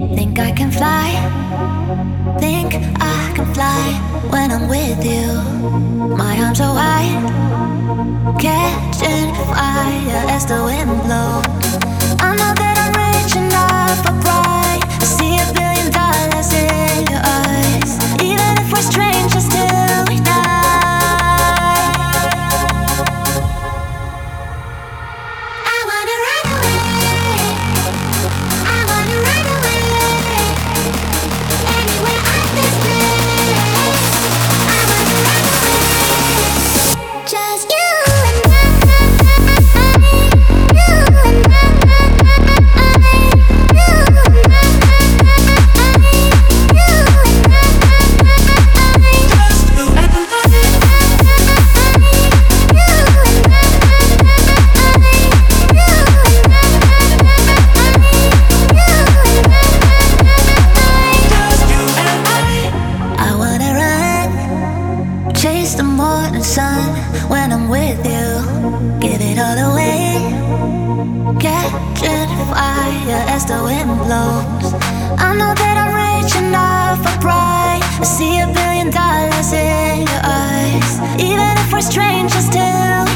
Think I can fly, think I can fly when I'm with you. My arms are wide, catching fire as the wind blows. I know that I'm reaching out for pride. I see $1 billion in your eyes. Even if we're strangers till we die, I wanna run away. I wanna run away. Anywhere off this place. I wanna run away. Just you and I. You and I. Chase the morning sun when I'm with you. Give it all away. Catching fire as the wind blows. I know that I'm reaching out for pride. I see $1 billion in your eyes. Even if we're strangers till